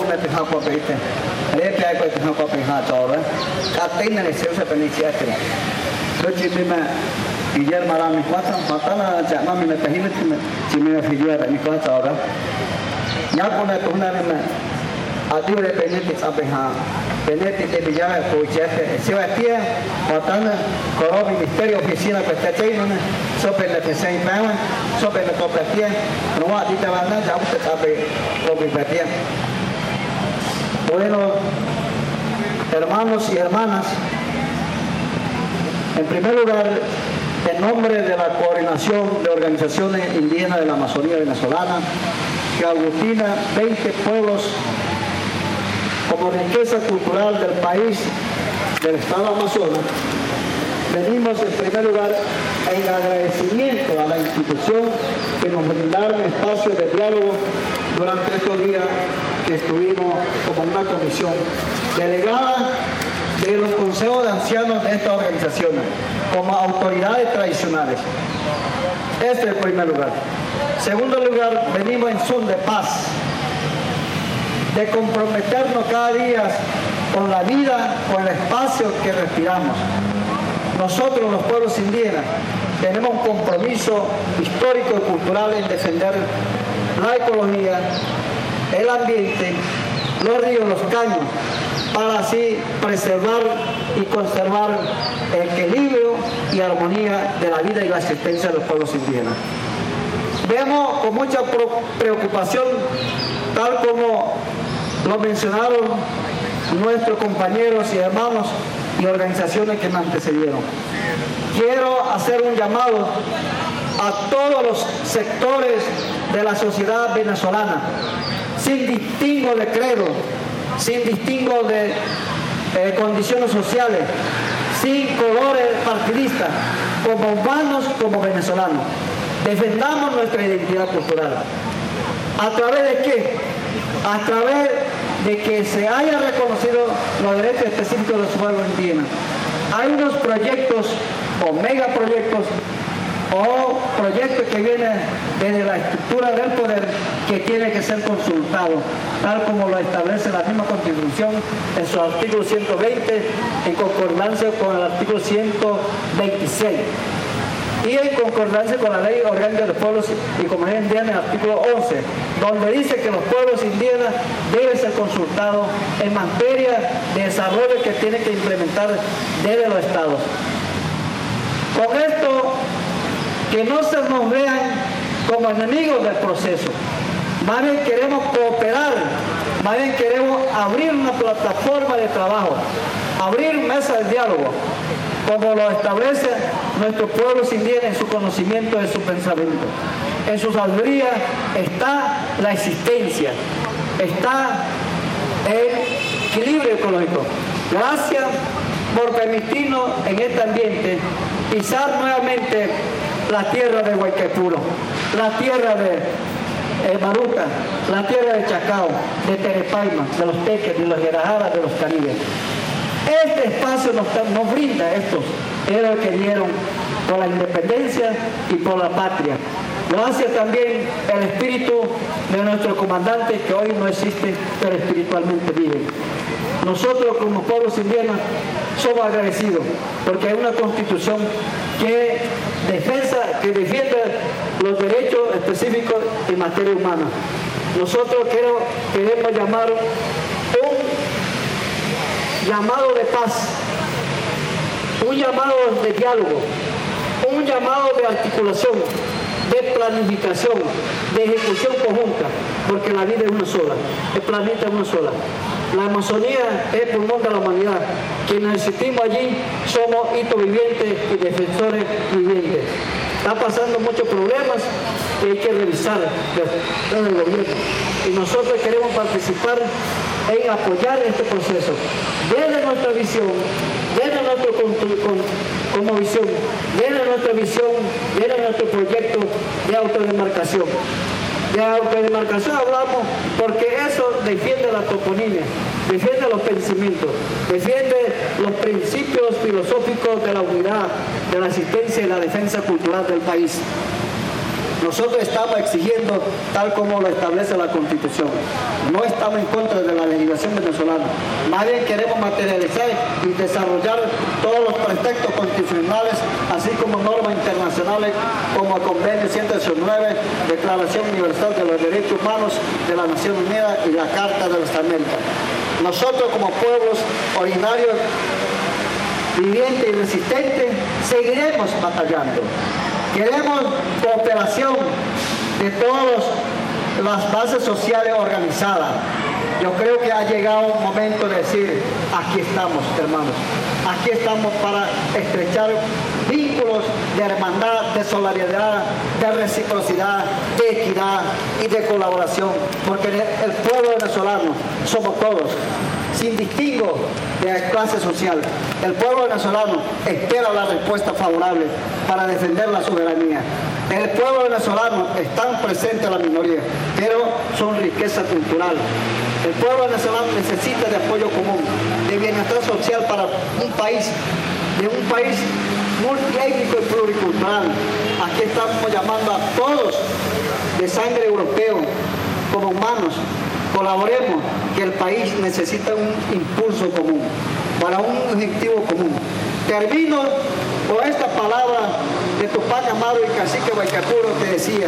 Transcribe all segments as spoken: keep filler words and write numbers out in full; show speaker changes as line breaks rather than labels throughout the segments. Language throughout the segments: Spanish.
me pejá por peite. Le pe hay pues pejá por pejá todo. Catena de se usa peniciate. Sochi me Guillermo la mi cuatro, patana ya mami me pejile si me figura mi cuatro ahora. Ya con esto una vez a ti de penete a pejar penete que me llama cochete se va a tía patana coro ministerio oficina que está chino sobre la que se llama sobre la cooperativa no va a ti te van a ya usted sabe cooperativa. Bueno, hermanos y hermanas, en primer lugar, en nombre de la Coordinación de Organizaciones Indígenas de la Amazonía Venezolana, que aglutina veinte pueblos como riqueza cultural del país, del Estado Amazonas, venimos en primer lugar en agradecimiento a la institución que nos brindaron espacio de diálogo durante estos días que estuvimos como una comisión delegada de los consejos de ancianos de estas organizaciones como autoridades tradicionales. Este es el primer lugar. Segundo lugar, venimos en son de paz, de comprometernos cada día con la vida, con el espacio que respiramos. Nosotros, los pueblos indígenas, tenemos un compromiso histórico y cultural en defender la ecología, el ambiente, los ríos, los caños, para así preservar y conservar el equilibrio y armonía de la vida y la existencia de los pueblos indígenas. Vemos con mucha preocupación, tal como lo mencionaron nuestros compañeros y hermanos y organizaciones que me antecedieron. Quiero hacer un llamado a todos los sectores de la sociedad venezolana, sin distingo de credo, sin distingo de eh, condiciones sociales, sin colores partidistas, como humanos, como venezolanos. Defendamos nuestra identidad cultural. ¿A través de qué? A través de que se haya reconocido los derechos específicos de los pueblos indígenas. Hay unos proyectos o megaproyectos o proyectos que vienen desde la estructura del poder que tiene que ser consultado, tal como lo establece la misma Constitución en su artículo ciento veinte, en concordancia con el artículo ciento veintiséis. Y en concordancia con la Ley Orgánica de los Pueblos y Comunidades Indígenas, en el artículo once, donde dice que los pueblos indígenas deben ser consultados en materia de desarrollo que tienen que implementar desde los estados. Con esto, que no se nos vean como enemigos del proceso. Más bien queremos cooperar, más bien queremos abrir una plataforma de trabajo, abrir mesas de diálogo, como lo establece nuestros pueblos indígenas en su conocimiento de su pensamiento. En su sabiduría está la existencia, está el equilibrio ecológico. Gracias por permitirnos en este ambiente pisar nuevamente la tierra de Guayquepuro, la tierra de eh, Maruta, la tierra de Chacao, de Terepaima, de los Teques, de los Yerajaras, de los Caribes. Este espacio nos, nos brinda estos héroes que dieron por la independencia y por la patria. Gracias también al espíritu de nuestro comandante, que hoy no existe, pero espiritualmente vive. Nosotros como pueblos indígenas somos agradecidos porque hay una constitución que, defensa, que defiende los derechos específicos en materia humana. Nosotros queremos, queremos llamar un llamado de paz, un llamado de diálogo, un llamado de articulación, de planificación, de ejecución conjunta, porque la vida es una sola, el planeta es una sola. La Amazonía es pulmón de la humanidad. Quienes existimos allí somos hitos vivientes y defensores vivientes. Está pasando muchos problemas que hay que revisar desde el gobierno. Y nosotros queremos participar en apoyar este proceso. Desde nuestra visión, desde nuestro con, con, como visión, desde nuestra visión, desde nuestro proyecto de autodemarcación. De autodemarcación hablamos porque eso defiende la toponimia, defiende los pensamientos, defiende los principios filosóficos de la unidad, de la existencia y la defensa cultural del país. Nosotros estamos exigiendo tal como lo establece la Constitución. No estamos en contra de la legislación venezolana. Más bien queremos materializar y desarrollar todos los preceptos constitucionales, así como normas internacionales como el Convenio ciento diecinueve, Declaración Universal de los Derechos Humanos de la Nación Unida y la Carta de las Américas. Nosotros como pueblos originarios, vivientes y resistentes, seguiremos batallando. Queremos cooperación de todas las bases sociales organizadas. Yo creo que ha llegado un momento de decir, aquí estamos, hermanos. Aquí estamos para estrechar vínculos de hermandad, de solidaridad, de reciprocidad, de equidad y de colaboración. Porque el pueblo venezolano somos todos, sin distingo de clase social. El pueblo venezolano espera la respuesta favorable para defender la soberanía. En el pueblo venezolano están presentes las minorías, pero son riqueza cultural. El pueblo venezolano necesita de apoyo común, de bienestar social para un país, de un país multiétnico y pluricultural. Aquí estamos llamando a todos de sangre europeo como humanos. Colaboremos, que el país necesita un impulso común, para un objetivo común. Termino con esta palabra de Tupac Amaru y Cacique Guaycapuro, que decía: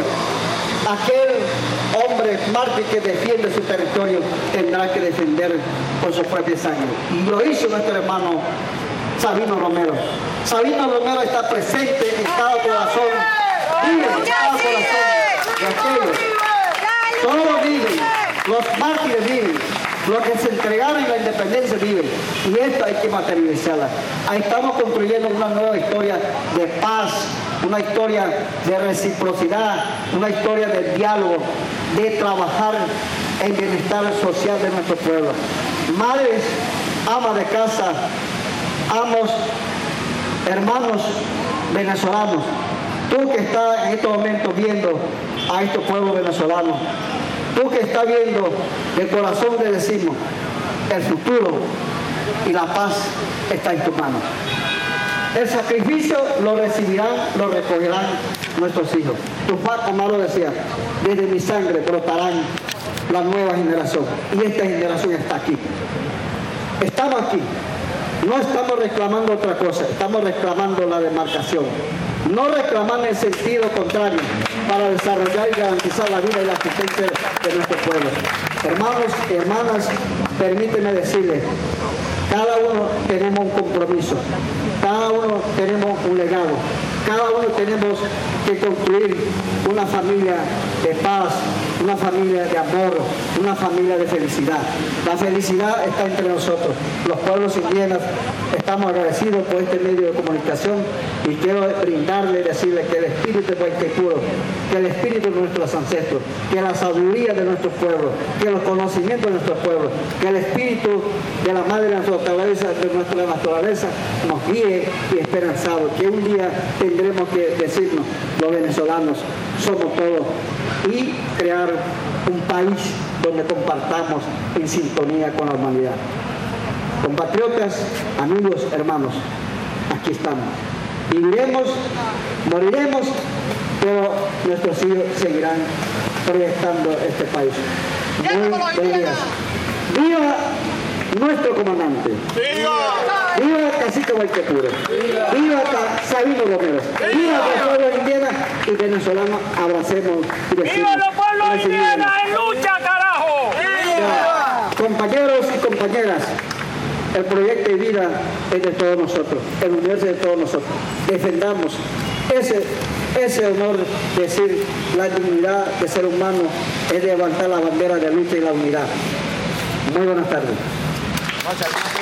aquel hombre mártir que defiende su territorio tendrá que defender con su propia sangre. Y lo hizo nuestro hermano Sabino Romero. Sabino Romero está presente en cada corazón, vive en cada corazón de aquellos. Todos viven, los mártires viven, los que se entregaron en la independencia viven. Y esto hay que materializarla. Ahí estamos construyendo una nueva historia de paz, una historia de reciprocidad, una historia de diálogo, de trabajar en bienestar social de nuestro pueblo. Madres, amas de casa, amos, hermanos venezolanos, tú que estás en estos momentos viendo a estos pueblos venezolanos, tú que estás viendo, de corazón le decimos, el futuro y la paz está en tus manos. El sacrificio lo recibirán, lo recogerán nuestros hijos. Tupac Amaru decía: desde mi sangre brotarán la nueva generación. Y esta generación está aquí. Estamos aquí. No estamos reclamando otra cosa, estamos reclamando la demarcación. No reclamar en sentido contrario para desarrollar y garantizar la vida y la existencia de nuestro pueblo. Hermanos y hermanas, permíteme decirles, cada uno tenemos un compromiso, cada uno tenemos un legado, cada uno tenemos que construir una familia de paz, una familia de amor, una familia de felicidad. La felicidad está entre nosotros. Los pueblos indígenas estamos agradecidos por este medio de comunicación y quiero brindarle y decirle que el espíritu de Guayquepuro, que el espíritu de nuestros ancestros, que la sabiduría de nuestros pueblos, que los conocimientos de nuestros pueblos, que el espíritu de la madre de nuestra naturaleza, de nuestra naturaleza nos guíe y esperanzado, que un día tendremos que decirnos, los venezolanos somos todos, y crear un país donde compartamos en sintonía con la humanidad. Compatriotas, amigos, hermanos, aquí estamos. Viviremos, moriremos, pero nuestros hijos seguirán proyectando este país. Muy buenos días. ¡Viva nuestro comandante! ¡Viva! ¡Viva Cacique Guayquepuro! ¡Viva, ¡Viva Sabino Romero! ¡Viva los pueblos indígenas y venezolanos! Abracemos y decimos: ¡viva los pueblos indígenas en lucha, carajo! ¡Viva! Compañeros y compañeras, el proyecto de vida es de todos nosotros, el universo es de todos nosotros. Defendamos ese, ese honor de decir la dignidad de ser humano, es de levantar la bandera de lucha y la unidad. Muy buenas tardes. Muchas gracias.